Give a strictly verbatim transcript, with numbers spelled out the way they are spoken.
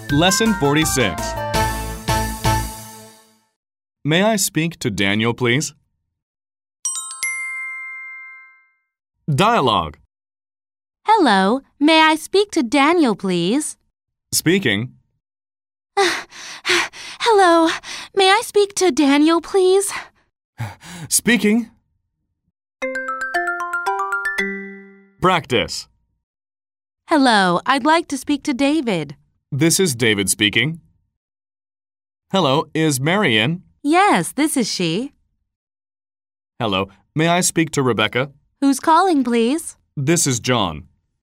Lesson forty-six. May I speak to Daniel, please? Dialogue. Hello, may I speak to Daniel, please? Speaking. Hello, may I speak to Daniel, please? Speaking. Practice. Hello, I'd like to speak to David. This is David speaking. Hello, is Mary in? Yes, this is she. Hello, may I speak to Rebecca? Who's calling, please? This is John.